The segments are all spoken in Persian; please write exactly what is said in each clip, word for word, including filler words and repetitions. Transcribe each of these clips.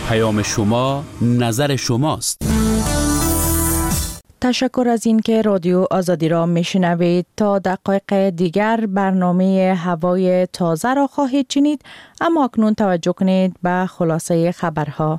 پیام شما نظر شماست. تشکر از این که رادیو آزادی را میشنوید. تا دقایق دیگر برنامه هوای تازه را خواهید شنید، اما اکنون توجه کنید به خلاصه خبرها.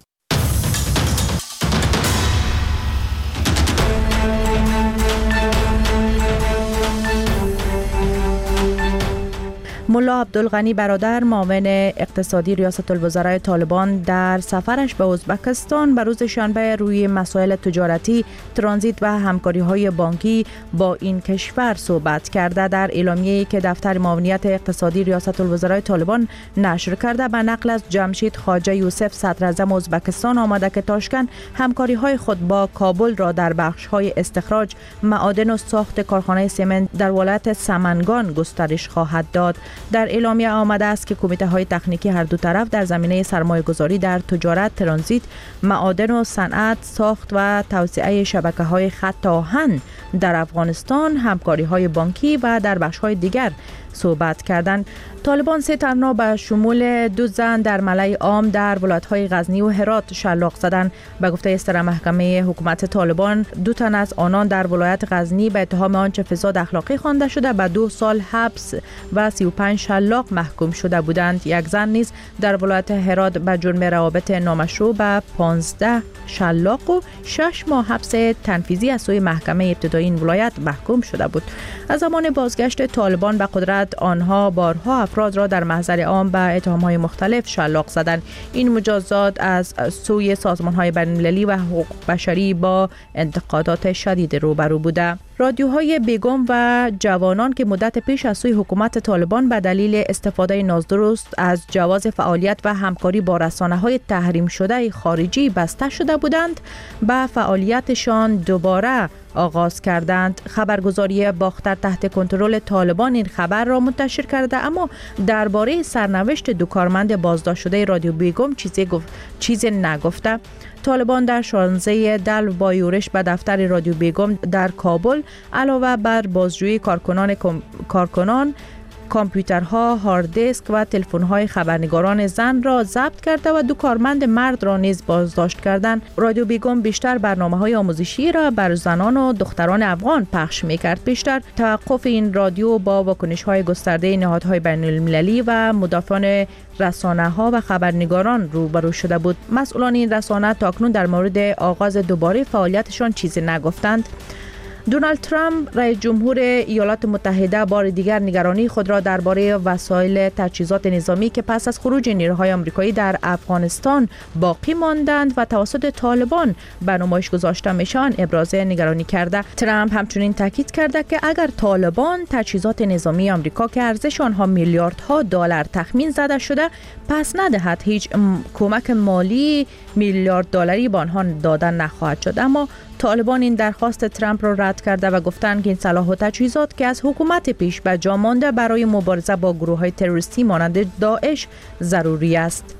ملا عبدالغنی برادر، معاون اقتصادی ریاست الوزراء طالبان، در سفرش به ازبکستان به روز شنبه روی مسائل تجارتی، ترانزیت و همکاری‌های بانکی با این کشور صحبت کرده. در اعلامیه‌ای که دفتر معاونیت اقتصادی ریاست الوزراء طالبان نشر کرده، به نقل از جمشید خواجه یوسف صدراعظم ازبکستان آمده که تاشکند همکاری‌های خود با کابل را در بخش‌های استخراج معادن و ساخت کارخانه سمنت در ولایت سمنگان گسترش خواهد داد. در اعلامیه آمده است که کمیته های تکنیکی هر دو طرف در زمینه سرمایه گذاری در تجارت، ترانزیت، معادن و صنعت، ساخت و توسعه شبکه های خط آهن در افغانستان، همکاری های بانکی و در بخش های دیگر صحبت کردند. طالبان سه تنها به شمول دو زن در ملأ عام در ولایت‌های غزنی و هرات شلاق زدند. به گفته اصدر محکمه حکومت طالبان، دو تن از آنان در ولایت غزنی به اتهام آنچه فساد اخلاقی خوانده شده به دو سال حبس و سی و پنج شلاق محکوم شده بودند. یک زن نیز در ولایت هرات به جرم روابط نامشروع به پانزده شلاق و شش ماه حبس تنفیذی از سوی محکمه ابتدایی این ولایت محکوم شده بود. از زمان بازگشت طالبان به قدرت، آنها بارها افراد را در محضر عام به اتهام‌های مختلف شلاق زدند. این مجازات از سوی سازمان‌های بین‌المللی و حقوق بشری با انتقادات شدید روبرو بوده. رادیوهای بیگم و جوانان که مدت پیش از سوی حکومت طالبان به دلیل استفاده نادرست از جواز فعالیت و همکاری با رسانه‌های تحریم شده خارجی بسته شده بودند، به فعالیتشان دوباره آغاز کردند. خبرگزاری باختر تحت کنترل طالبان این خبر را منتشر کرده، اما درباره سرنوشت دو کارمند بازداشت شده رادیو بیگم چیزی گفت چیزی نگفته. طالبان در شانزده دلو با یورش به دفتر رادیو بیگم در کابل علاوه بر بازجویی کارکنان کارکنان کامپیوترها، هارد دیسک و تلفن‌های خبرنگاران زن را ضبط کرده و دو کارمند مرد را نیز بازداشت کردند. رادیو بیگم بیشتر برنامه‌های آموزشی را بر زنان و دختران افغان پخش می‌کرد. بیشتر توقف این رادیو با واکنش‌های گسترده نهادهای بین‌المللی و مدافعان رسانه‌ها و خبرنگاران روبرو شده بود. مسئولان این رسانه تاکنون در مورد آغاز دوباره فعالیتشان چیزی نگفتند. دونالد ترامپ رئیس جمهور ایالات متحده بار دیگر نگرانی خود را درباره وسایل تجهیزات نظامی که پس از خروج نیروهای آمریکایی در افغانستان باقی ماندند و توسط طالبان به نمایش گذاشته میشن ابراز نگرانی کرده. ترامپ همچنین تاکید کرده که اگر طالبان تجهیزات نظامی آمریکا که ارزش آنها میلیاردها دلار تخمین زده شده پس ندهد، هیچ کمک مالی میلیارد دلاری به آنها داده نخواهد شد. اما طالبان این درخواست ترامپ را رد کرده و گفتند که این سلاح و تجهیزات که از حکومت پیش به جا مانده برای مبارزه با گروه‌های تروریستی مانند داعش ضروری است.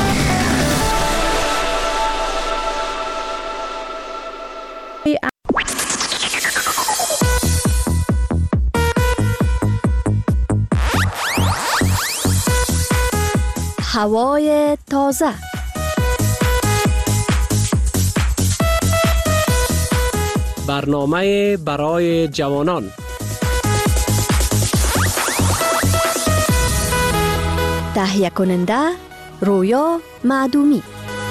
هوای تازه. برنامه برای جوانان. تهیه کننده رویا معدومی.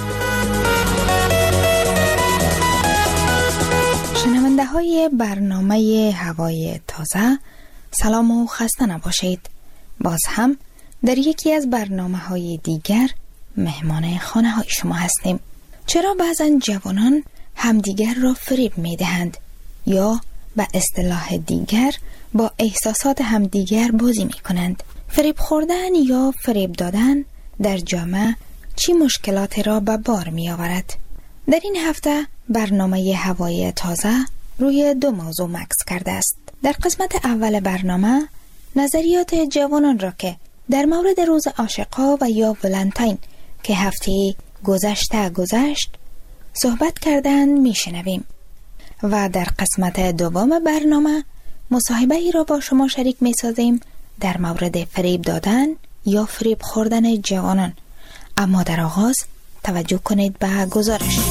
شنونده های برنامه هوای تازه، سلام و خسته نباشید. باز هم در یکی از برنامه های دیگر مهمان خانه های شما هستیم. چرا بعضا جوانان همدیگر را فریب می دهند یا به اصطلاح دیگر با احساسات همدیگر بازی می کنند؟ فریب خوردن یا فریب دادن در جامعه چی مشکلات را به بار می آورد؟ در این هفته برنامه هوای تازه روی دو موضوع مکس کرده است. در قسمت اول برنامه نظریات جوانان را که در مورد روز عاشق‌ها و یا ولنتاین که هفته گذشته گذشت صحبت کردن میشنویم و در قسمت دوم برنامه مصاحبه ای را با شما شریک میسازیم در مورد فریب دادن یا فریب خوردن جوانان. اما در آغاز توجه کنید به گزارش.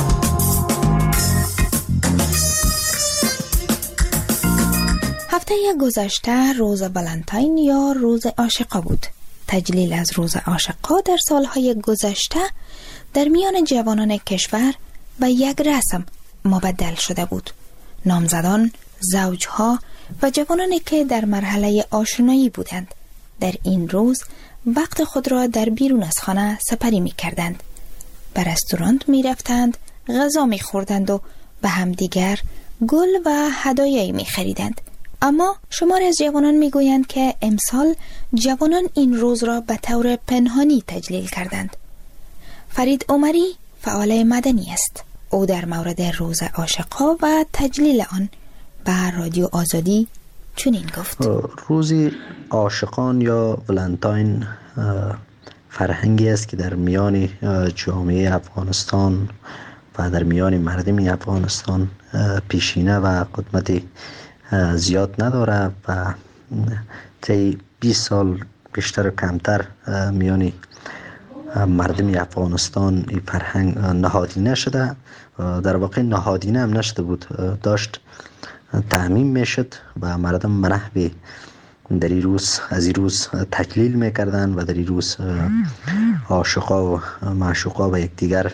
هفته گذشته روز ولنتاین یا روز عاشقا بود. تجلیل از روز عاشقا در سالهای گذشته در میان جوانان کشور به یک رسم مبدل شده بود. نامزدان، زوجها و جوانانی که در مرحله آشنایی بودند در این روز وقت خود را در بیرون از خانه سپری می کردند. به رستوران می رفتند، غذا می خوردند و به همدیگر گل و هدایایی می خریدند. اما شمار از جوانان می گویند که امسال جوانان این روز را به طور پنهانی تجلیل کردند. فرید عمری فعال مدنی است. او در مورد روز عاشقا و تجلیل آن به رادیو آزادی چنین گفت: روز عاشقان یا ولنتاین فرهنگی است که در میان جامعه افغانستان و در میان مردم افغانستان پیشینه و قدمت زیاد نداره و طی بیست سال بیشتر و کمتر میان مردم افغانستان این فرهنگ نهادینه شده. در واقع نهادینه هم نشده بود، داشت تعمیم میشد و مردم منحوی در این روز از این روز تجلیل میکردن و در این روز عاشقا و معشوقا و یکدیگر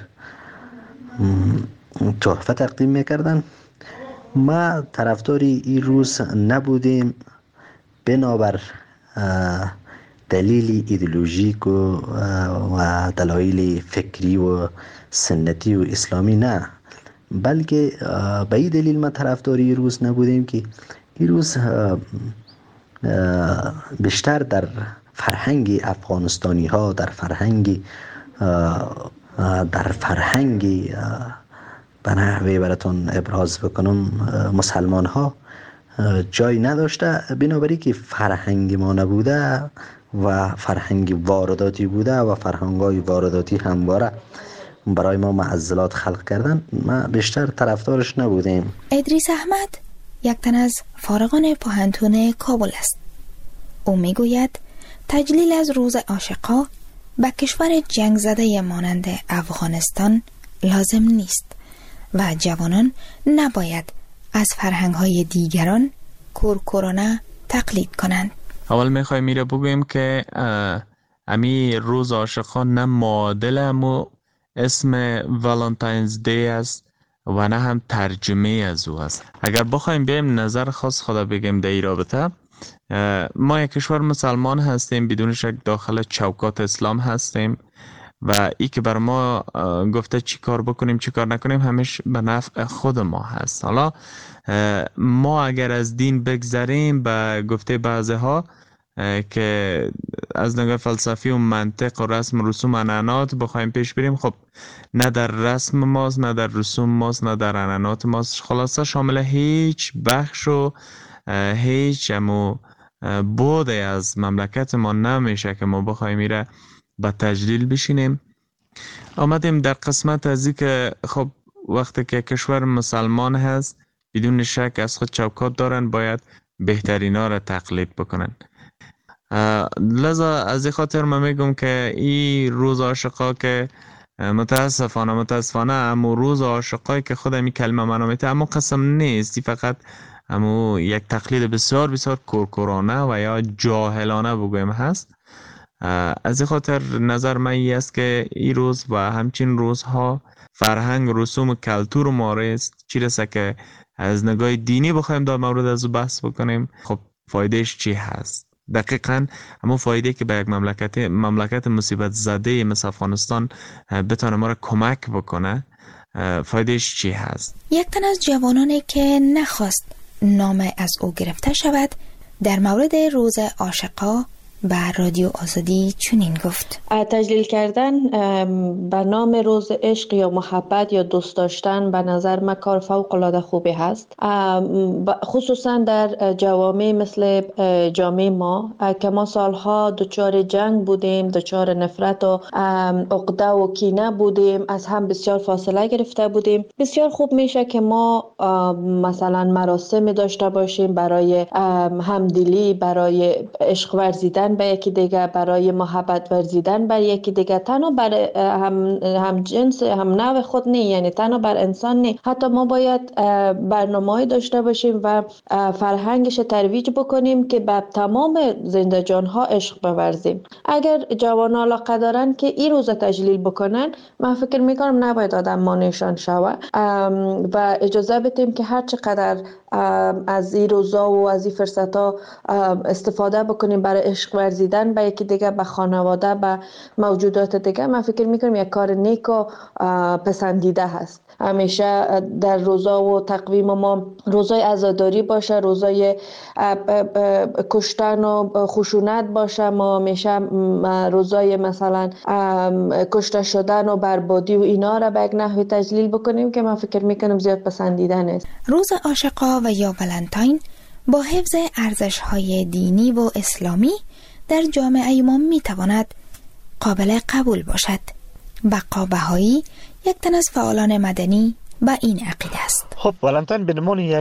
تحفه تقدیم میکردن. ما طرفداری این روز نبودیم بنابر دلیل ایدئولوژیک و دلایل فکری و سنتی و اسلامی نه، بلکه به این دلیل ما طرفداری این روز نبودیم که این روز بیشتر در فرهنگ افغانستانی ها، در فرهنگ در فرهنگ به نحوی براتون ابراز بکنم مسلمان ها جای نداشته، بنابراین که فرهنگ ما نبوده و فرهنگ وارداتی بوده و فرهنگ‌های وارداتی همواره برای ما معضلات خلق کردن، ما بیشتر طرفدارش نبودیم. ادریس احمد یک تن از فارغان پوهنتون کابل است. او میگوید تجلیل از روز عاشقا به کشور جنگ زده مانند افغانستان لازم نیست و جوانان نباید از فرهنگ‌های دیگران کورکورانه تقلید کنند. اول میخوایم میره بگویم که امی روز عاشقا نه معادل امو اسم والنتاینز دی است و نه هم ترجمه از او است. اگر بخوایم بیم نظر خاص خدا بگیم در این رابطه، ما یک کشور مسلمان هستیم، بدون شک داخل چوکات اسلام هستیم و ای که بر ما گفته چی کار بکنیم چی کار نکنیم همیشه به نفع خود ما هست. حالا ما اگر از دین بگذریم به گفته بعضی ها که از نگاه فلسفی و منطق و رسم و رسوم عنعنات بخوایم پیش بریم، خب نه در رسم ماست نه در رسوم ماست نه در عنعنات ماست، خلاصه شامل هیچ بخش و هیچ امو بوده از مملکت ما نمیشه که ما بخوایم میره با تجلیل بشینیم. آمدیم در قسمت از این که خب وقتی که کشور مسلمان هست بدون شک از خود چوکات دارن، باید بهترین ها را تقلید بکنن. لذا از این خاطر من میگم که این روز عاشقا که متاسفانه متاسفانه امو روز عاشقایی که خود امی کلمه منامیته اما قسم نیست، فقط امو یک تقلید بسیار بسیار کورکورانه و یا جاهلانه بگویم هست. از این خاطر نظر من این است که این روز و همچین روزها فرهنگ رسوم و کلتور ما است، چی رسه که از نگاه دینی بخوایم در مورد از بحث بکنیم، خب فایدهش چی هست؟ دقیقاً همون فایده که به یک مملکت مملکت مصیبت زده مثل افغانستان بتونه ما را کمک بکنه، فایدهش چی هست؟ یک تن از جوانانی که نخواست نام از او گرفته شود در مورد روز عاشقا به رادیو آزادی چنین گفت: تجلیل کردن به نام روز عشق یا محبت یا دوست داشتن به نظر من کار فوق العاده خوبی هست، خصوصا در جوامع مثل جامعه ما که ما سالها دچار جنگ بودیم، دچار نفرت و عقده و کینه بودیم، از هم بسیار فاصله گرفته بودیم. بسیار خوب میشه که ما مثلا مراسم داشته باشیم برای همدلی، برای عشق ورزیدن ورزیدن به یکی دیگه، برای محبت ورزیدن بر یکی دیگه، تنها بر هم, هم جنس هم نوع خود نه، یعنی تنها بر انسان نه، حتی ما باید برنامه‌ای داشته باشیم و فرهنگش ترویج بکنیم که به تمام زنده جانها عشق بورزیم. اگر جوان علاقه دارن که این روز تجلیل بکنن، من فکر میکنم نباید آدم مانعشان شوه و اجازه بدیم که هر چقدر از این روزا و از این فرصتها استفاده بکنیم برای عشق ورزیدن به یکی دیگه، به خانواده، به موجودات دیگه. من فکر میکنم یک کار نیک و پسندیده هست. همیشه در روزا و تقویم ما روزای عزاداری باشه، روزای کشتن و خشونت باشه، ما همیشه روزای مثلا کشته شدن و بربادی و اینا را به یک نحوی تجلیل بکنیم که من فکر میکنم زیاد پسندیده نیست. روز عاشقا و یا ولنتاین با حفظ ارزش‌های دینی و اسلامی در جامعه ما میتواند قابل قبول باشد. بقا بهایی یک تن از فعالان مدنی با این عقیده است. خب ولنتاین به عنوان یک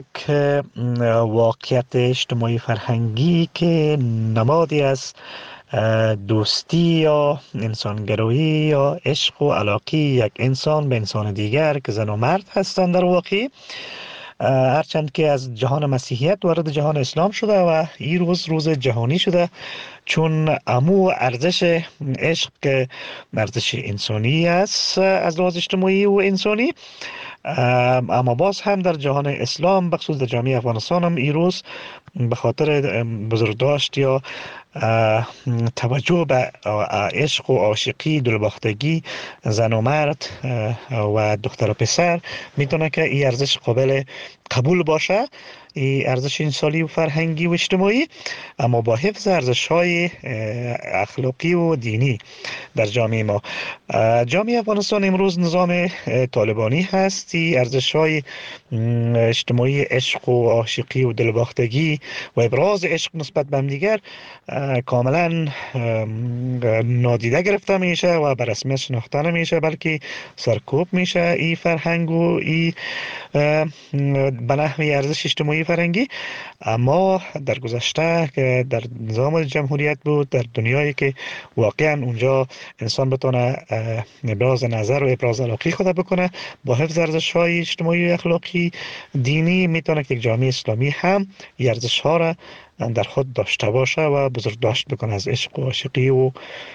واقعیت اجتماعی فرهنگی که نمادی از دوستی یا انسانگرایی یا عشق و علاقه یک انسان به انسان دیگر که زن و مرد هستند در واقع، هرچند که از جهان مسیحیت وارد جهان اسلام شده و این روز روز جهانی شده، چون امو ارزش عشق که ارزش انسانی است از لحاظ اجتماعی و انسانی، اما باز هم در جهان اسلام بخصوص در جامعه افغانستان هم این روز به خاطر بزرگداشت یا توجه به عشق و عاشقی، دلباختگی زن و مرد و دختر و پسر میتونه که این ارزش قابل قبول باشه، این ارزش انسانی و فرهنگی و اجتماعی، اما با حفظ ارزش‌های اخلاقی و دینی در جامعه ما. جامعه افغانستان امروز نظام طالبانی هست. این ارزش‌های اجتماعی عشق و عاشقی و دلباختگی و ابراز عشق نسبت به همدیگر کاملا نادیده گرفته میشه و به رسمیت شناخته نمیشه، بلکه سرکوب میشه این فرهنگ و این به نحوی ارزش اجتماعی فرهنگی. اما در گذشته که در نظام جمهوریت بود، در دنیایی که واقعا اونجا انسان بتونه ابراز نظر و ابراز علاقه خود بکنه با حفظ ارزش‌های اجتماعی و اخلاقی دینی، میتونه که یک جامعه اسلامی هم این ارزش‌ها را در خود داشته باشه و بزرگداشت بکنه از عشق و عاشقی و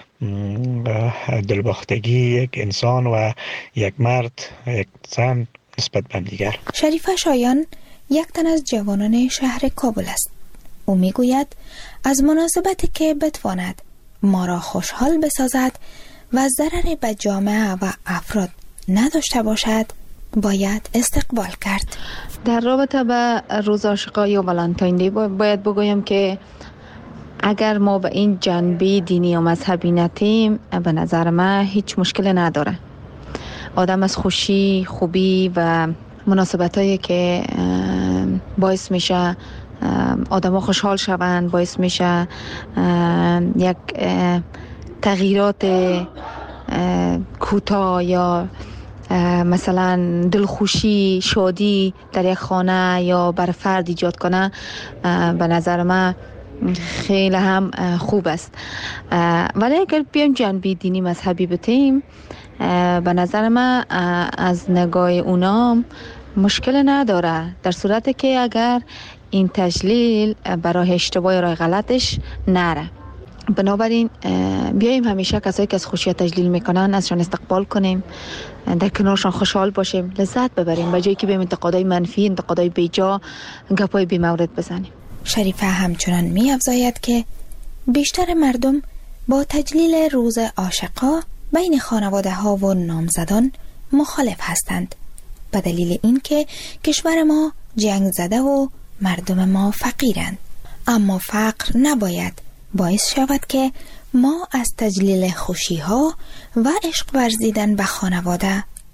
دلباختگی یک انسان و یک مرد یک زن نسبت به دیگر. شریفه شایان یک تن از جوانان شهر کابل است. او میگوید از مناسبتی که بتواند ما را خوشحال بسازد و ضرری به جامعه و افراد نداشته باشد باید استقبال کرد. در رابطه با روز عاشقا یا ولنتاین دی باید بگویم که اگر ما به این جنبه دینی و مذهبی نتیم، به نظر من هیچ مشکل نداره. آدم از خوشی، خوبی و مناسبتایی که باعث میشه آدم ها خوشحال شوند، باعث میشه یک تغییرات کوتاه یا مثلا دلخوشی، شادی در یک خانه یا بر فرد ایجاد کنه، به نظر من خیلی هم خوب است. ولی اگر بیایم جنبه دینی مذهبی بتیم، به نظر من از نگاه اونام مشکل نداره، در صورتی که اگر این تجلیل برای اشتباه یا راه غلطش نره. بنابراین بیاییم همیشه کسایی که از خوشی تجلیل میکنن ازشان استقبال کنیم، در کنارشان خوشحال باشیم، لذت ببریم، به جایی که بیم انتقادای منفی، انتقادای بیجا، گپای بی مورد بزنیم. شریفه همچنان می افزاید که بیشتر مردم با تجلیل روز عاشقا بین خانواده ها و نامزدان مخالف هستند، به دلیل اینکه کشور ما جنگ زده و مردم ما فقیرند. اما فقر نباید باعث شود که ما از تجلیل خوشی ها و عشق ورزیدن به خانواده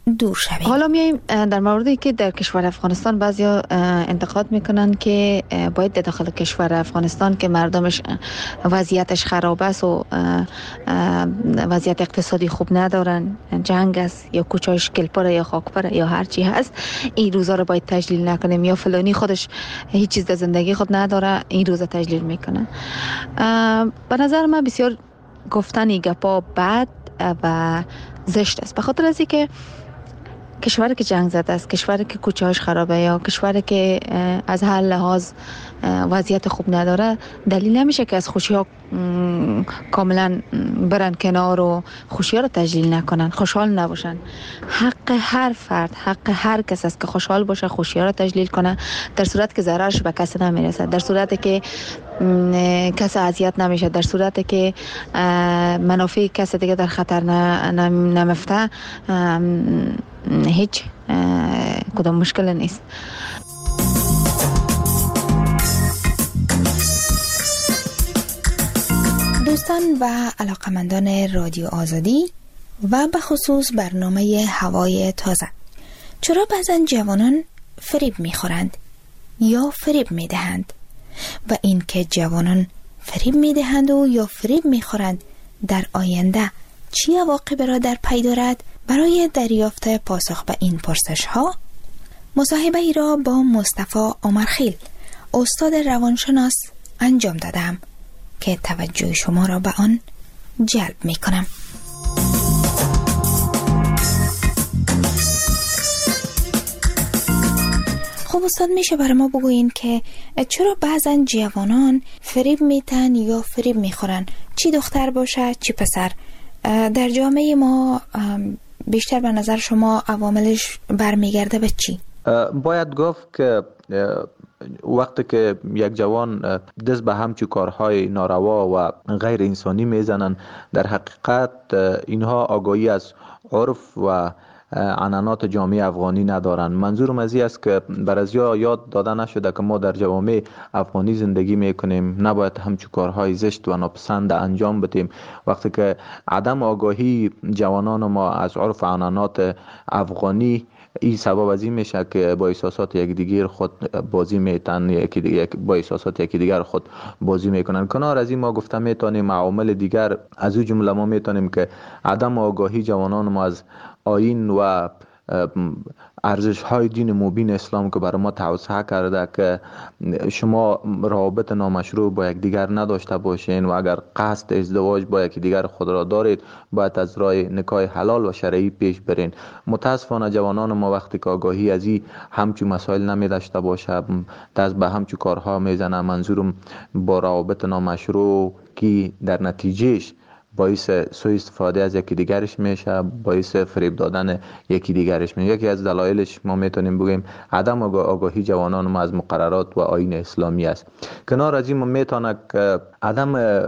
دور شویم. حالا میایم در موردی که در کشور افغانستان بعضیا انتقاد میکنن که باید در داخل کشور افغانستان که مردمش وضعیتش خراب است و وضعیت اقتصادی خوب ندارن، جنگ است یا کوچه‌اش کلپره یا خاکپره یا هر چی هست، این روزا رو باید تجلیل نکنیم، یا فلانی خودش هیچ چیز در زندگی خود نداره این روزا تجلیل میکنه. به نظر من بسیار گفتن گپا بد و زشت است، به خاطر از اینکه کشوری که جنگ زده است، کشوری که کوچه‌اش خرابه یا کشوری که از هر لحاظ وضعیت خوب نداره، دلیل نمیشه که از خوشی ها کاملا برن کنار و خوشی ها رو تجلیل نکنن، خوشحال نباشن. حق هر فرد، حق هر کس است که خوشحال باشه، خوشی ها رو تجلیل کنه، در صورت که ضررش به کسی نمیرسه، در صورتی که کسی اذیت نمیشه، در صورتی که منافع کسی دیگه در خطر نمیفته، هیچ کدام مشکل نیست. دوستان و علاقمندان رادیو آزادی و به خصوص برنامه هوای تازه، چرا بعضن جوانان فریب میخورند یا فریب میدهند و این که جوانان فریب میدهند و یا فریب میخورند در آینده چی عواقب را در پی دارد؟ برای دریافت پاسخ به این پرسش ها مصاحبه ای را با مصطفی عمرخیل استاد روانشناس انجام دادم که توجه شما را به آن جلب می کنم. خب استاد، میشه برای ما بگوین که چرا بعضن جوانان فریب میتن یا فریب میخورن، چی دختر باشه چی پسر؟ در جامعه ما بیشتر به نظر شما عواملش برمیگرده به چی؟ باید گفت که وقتی که یک جوان دست به همچو کارهای ناروا و غیر انسانی میزنن، در حقیقت اینها آگاهی از عرف و عنعنات جامعه افغانی ندارن. منظورم از این است که برازیا یاد داده نشده که ما در جوامع افغانی زندگی میکنیم، نباید همچو کارهای زشت و ناپسند انجام بدیم. وقتی که عدم آگاهی جوانان ما از عرف و عنعنات افغانی، این سبب از این میشه که با احساسات یک دیگر خود بازی میتن، یکی دیگر با احساسات یکی دیگر خود بازی میکنن. کنار از این ما گفته میتونیم عوامل دیگر از او جمله ما میتونیم که عدم آگاهی جوانان ما از آیین و ارزش های دین مبین اسلام که برای ما توسعه کرده که شما روابط نامشروع با یک دیگر نداشته باشین و اگر قصد ازدواج با یک دیگر خود را دارید باید از راه نکاح حلال و شرعی پیش برین. متاسفانه جوانان ما وقتی که آگاهی از این همچو مسائل نمی داشته باشه، دست به همچو کارها میزنه. منظورم با روابط نامشروع که در نتیجهش باعث سوء استفاده از یکی دیگرش میشه، باعث فریب دادن یکی دیگرش میشه. یکی از دلایلش ما میتونیم بگیم عدم آگاهی جوانان ما از مقررات و آیین اسلامی است. کنار از این ما میتونه که عدم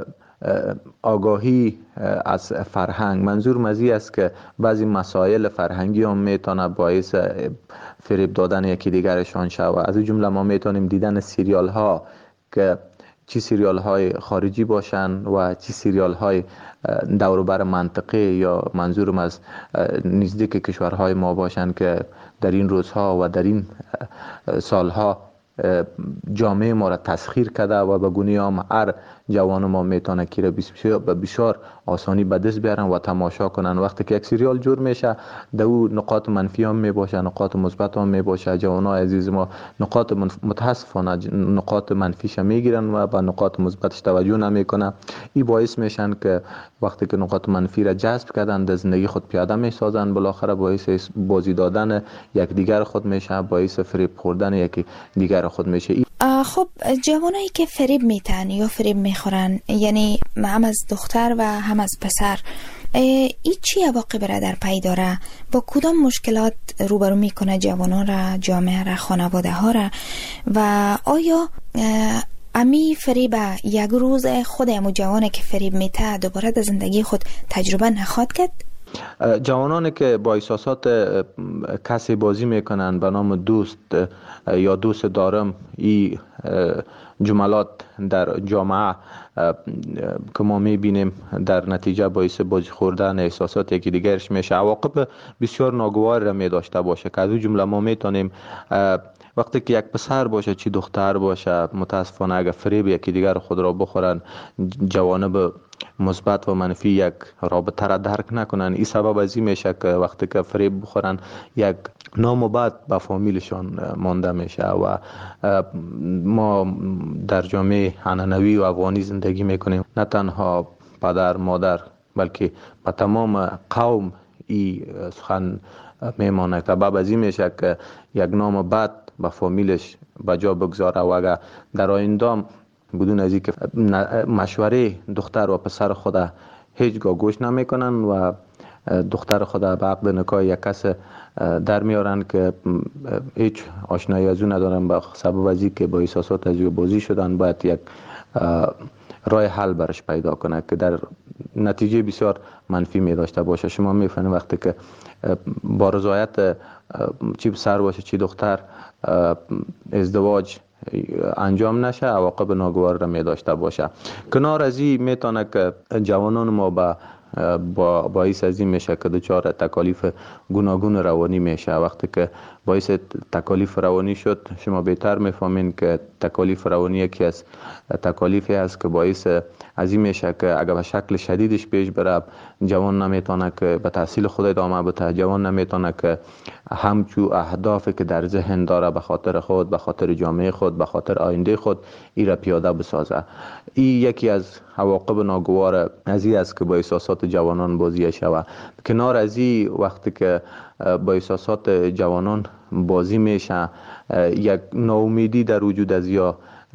آگاهی از فرهنگ، منظور مزی است که بعضی مسائل فرهنگی هم میتونه باعث فریب دادن یکی دیگرشان شود. از این جمله ما میتونیم دیدن سریال ها که چی سریال های خارجی باشن و چی سریال های دوروبر منطقه یا منظورم از نزدیک کشورهای ما باشن که در این روزها و در این سالها جامعه ما را تسخیر کرده و به گونه هم هر جوان ما میتونه که را به بسیار آسانی به دست بیارن و تماشا کنن. وقتی که یک سریال جور میشه در او نقاط منفی هم میباشه، نقاط مثبت هم میباشه. جوانای عزیز ما نقاط متاسفانه نقاط منفیش میگیرن و به نقاط مثبتش توجه نمیکنن. این باعث میشن که وقتی که نقاط منفی را جذب کردن در زندگی خود پیاده میسازن، بالاخره باعث بازی دادن یک دیگر خود میشه، باعث فریب خوردن یک دیگر خود میشه. خب جوانایی که فریب میتن یا فریب میخورن، یعنی هم از دختر و هم از پسر، ای چی عواقب را در پی داره؟ با کدام مشکلات روبرو میکنه جوانان را، جامعه را، خانواده ها را؟ و آیا امی فریب یک روز خود امو جوانه که فریب میته دوباره در زندگی خود تجربه نخواد کرد؟ جوانانی که با احساسات کسی بازی میکنن به نام دوست یا دوست دارم، این جملات در جامعه که ما میبینیم در نتیجه باعث بازی خوردن احساسات یکی دیگرش میشه، عواقب بسیار ناگوار را میداشته باشه که از اون جمله ما میتونیم وقتی که یک پسر باشه چی دختر باشه، متاسفانه اگر فریب یکی دیگر خود را بخورن، جوانب مثبت و منفی یک رابطه را درک نکنن، این سبب از این میشه که وقتی که فریب بخورن یک نام و بد به فامیلشان مانده میشه. و ما در جامعه عنعنوی و افغانی زندگی میکنیم، نه تنها پدر مادر بلکه به تمام قوم این سخن میمانه. سبب از این میشه که یک نام بد به فامیلش به جا بگذاره و اگر در آینده بدون از اینکه مشوره دختر و پسر خود هیچگاه گوش نمیکنن و دختر خود به عقد نکاح یک کس در میارن که هیچ آشنایی از اون ندارن، به سبب از اینکه با احساسات از او بازی شدن، باید یک راه حل برش پیدا کنه که در نتیجه بسیار منفی می داشته باشه. شما میفهمید وقتی که با رضایت چی پسر باشه چی دختر ازدواج انجام نشه، عواقب ناگوار را می داشته باشه. کنار از این میتونه که جوانان ما با با باعث از این میشه که دچار تکالیف گوناگون روانی میشه. وقتی که باعث تکالیف روانی شد، شما بهتر میفهمین که تکالیف روانی یکی از تکالیفی است که باعث از این میشه که اگر به شکل شدیدش پیش بره، جوان نمیتونه که به تحصیل خود ادامه بده، جوان نمیتونه که همچو اهدافی که در ذهن داره به خاطر خود، به خاطر جامعه خود، به خاطر آینده خود ای را پیاده بسازه. این یکی از عواقب ناگوار از این است که با احساسات جوانان بازی شود. کنار از این وقتی که با احساسات جوانان بازی میشه، یک ناامیدی در وجود از یا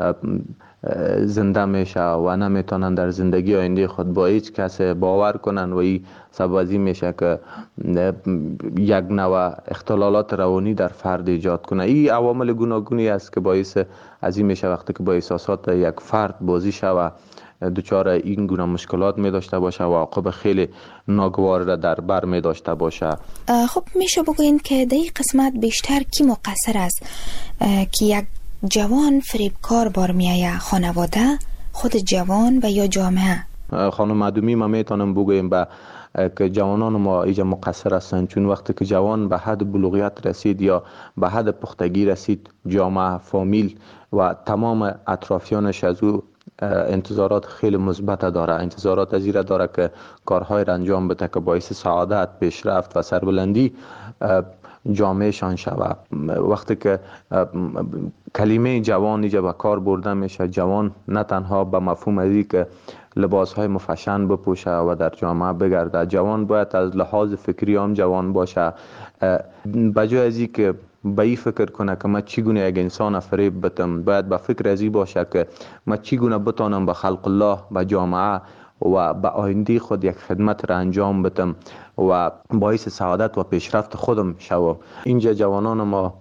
زنده میشه و نمیتونن در زندگی آینده خود با هیچ کس باور کنن و این سبب از این میشه که یک نوع اختلالات روانی در فرد ایجاد کنه. این عوامل گوناگونی است که باعث از این میشه وقتی که با احساسات یک فرد بازی شود دچار این گونه مشکلات می داشته باشه و عواقب خیلی ناگوار را در بر می داشته باشه. خب میشه بگوین که در این قسمت بیشتر کی مقصر است که یک جوان فریبکار بار میایه؟ خانواده، خود جوان و یا جامعه؟ خانم معدومی ما میتونم بگویم با که جوانان ما اینجا مقصر هستند، چون وقتی که جوان به حد بلوغیت رسید یا به حد پختگی رسید، جامعه، فامیل و تمام اطرافیانش از او انتظارات خیلی مثبت داره، انتظارات از این داره که کارهای را انجام بده که باعث سعادت، پیشرفت و سربلندی جامعه شان شود. وقتی که کلمه جوان اینجا به کار برده میشه، جوان نه تنها به مفهوم از این که لباس های مفشن بپوشه و در جامعه بگرده، جوان باید از لحاظ فکری هم جوان باشه، بجای از این که به این فکر کنه که من چگونه یک انسان فریب بدم، باید به فکر از این باشه که من چگونه بتانم به خلق الله، به جامعه و به آینده خود یک خدمت را انجام بدم و باعث سعادت و پیشرفت خودم شوم. اینجا جوانان ما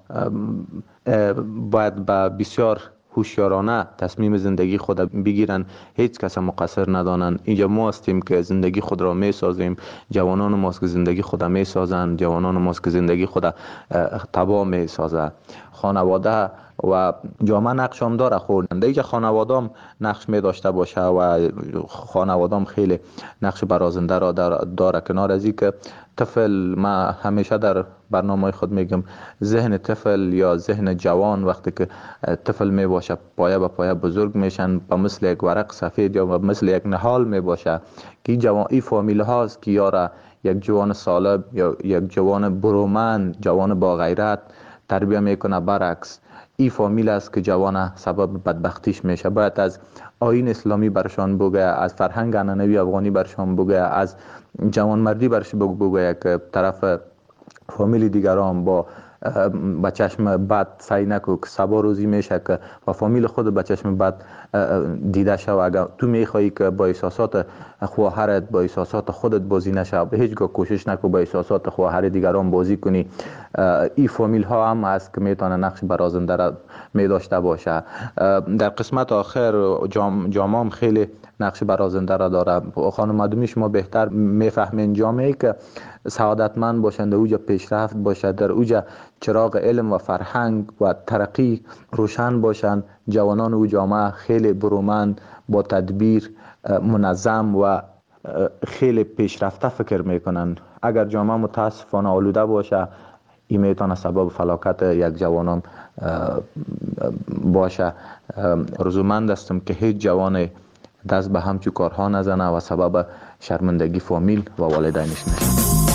باید به بسیار هوشیارانه تصمیم زندگی خود بگیرن، هیچ کس مقصر ندانن. اینجا ما هستیم که زندگی خود را می سازیم، جوانان ماست که زندگی خود می سازن، جوانان ماست که زندگی خود تباه می سازن. خانواده و جامعه نقش هم داره، خورنده اینجا خانواده هم نقش می داشته باشه و خانواده هم خیلی نقش برازنده را داره. کنار از این که طفل، ما همیشه در برنامه خود میگم ذهن طفل یا ذهن جوان وقتی که طفل می باشه پایه به پایه بزرگ میشن، با مثل یک ورق سفید یا مثل یک نهال می باشه که جوان ای فامیل هاست که یاره یک جوان سالم یا یک جوان برومند، جوان با غیرت تربیه میکنه. برعکس این فامیل است که جوان سبب بدبختیش میشه. باید از آیین اسلامی برشان بگه، از فرهنگ عنعنوی افغانی برشان بگه، از جوانمردی برش بگه که طرف فامیل دیگران با با چشم بد سعی نکو که سبا روزی میشه که با فامیل خود با چشم بد دیده شو. اگر تو میخوایی که با احساسات خواهرت، با احساسات خودت بازی نشه، به هیچگاه کوشش نکو با احساسات خواهر دیگران بازی کنی. این فامیل ها هم هست که میتونه نقش برازنده را می داشته باشه. در قسمت آخر جام جامعه خیلی نقش برازنده را داره. خانم معدومی شما بهتر میفهمین جامعه که سعادتمند باشند، در اوجا پیشرفت باشد، در اوجا چراغ علم و فرهنگ و ترقی روشن باشند، جوانان او جامعه خیلی برومند، با تدبیر، منظم و خیلی پیشرفته فکر میکنن. اگر جامعه متاسفانه آلوده باشه، این میتونه سبب فلاکت یک جوانان باشه. رضامند هستم که هیچ جوان دست به همچو کارها نزنه و سبب شرمندگی فامیل و والدینش نشه.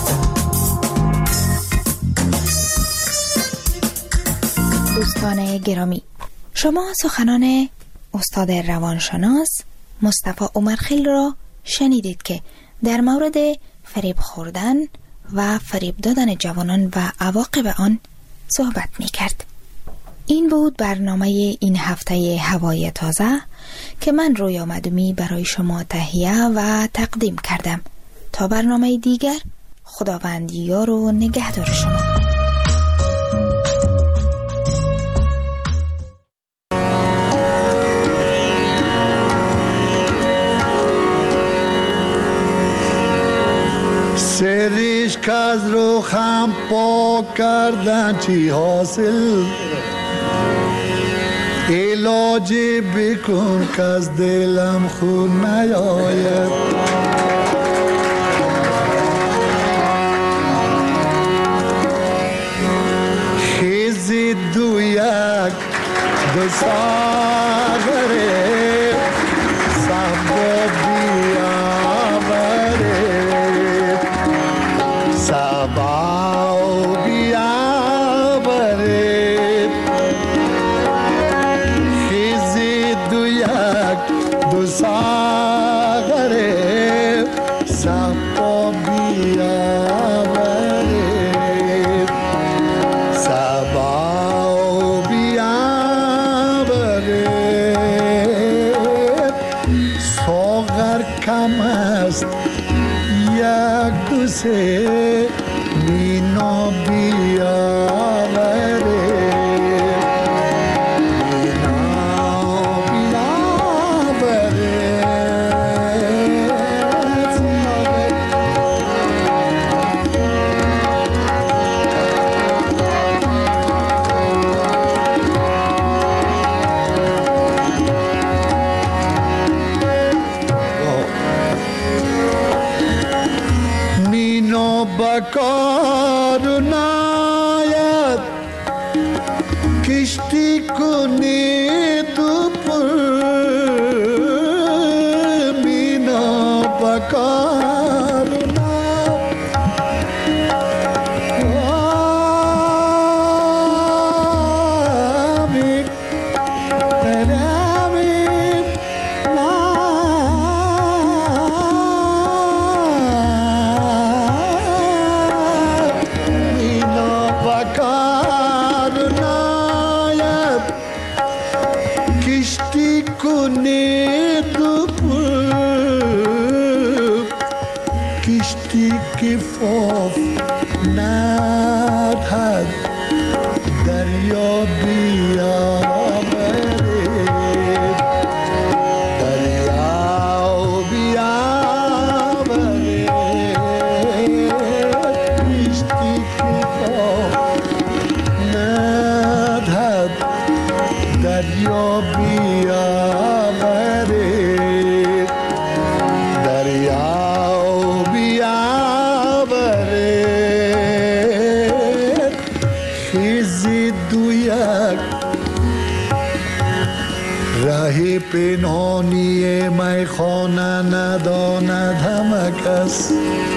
دوستان گرامی، شما سخنان استاد روانشناس مصطفی عمرخیل را شنیدید که در مورد فریب خوردن و فریب دادن جوانان و عواقب آن صحبت می کرد. این بود برنامه این هفته هوای تازه که من رویا مدومی برای شما تهیه و تقدیم کردم. تا برنامه دیگر، خداوند یار و نگهدار شما. سریش که از رو خم پاک کردن چی حاصل، علاج بکن که از دلم خون نیاید. خیزی دو یک دو ساغره صحبا بیاوره، صحبا بیاوره. خیزی دو یک دو ساغره صحبا بیاوره، صحبا بیاوره. ساغر کم است یک دو سه مینا بیاوره، مینا بیاوره. مینا بکار ناید کشتی کنی تو پر، مینا بکار ناید. کشتی کنی تو پر، کشتی که فاف ندهد دریا بیاوره، دریا بیاوره. کشتی که فاف ندهد دریا بیاوره، دریا بیاوره. خیزی دو یک راه پنهانی میخانه نداند همه کس،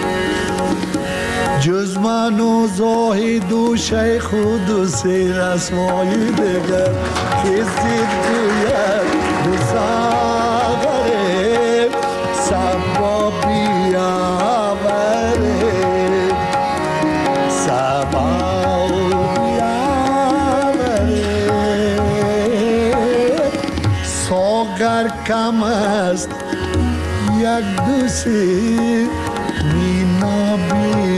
جز من و زاهد و شیخ و دو سه رسمای دگر. خیزی دو یک دو ساغره صحبا بیاوره، صحبا بیاوره. ساغر کم است یک دو سه مینا بیاوره.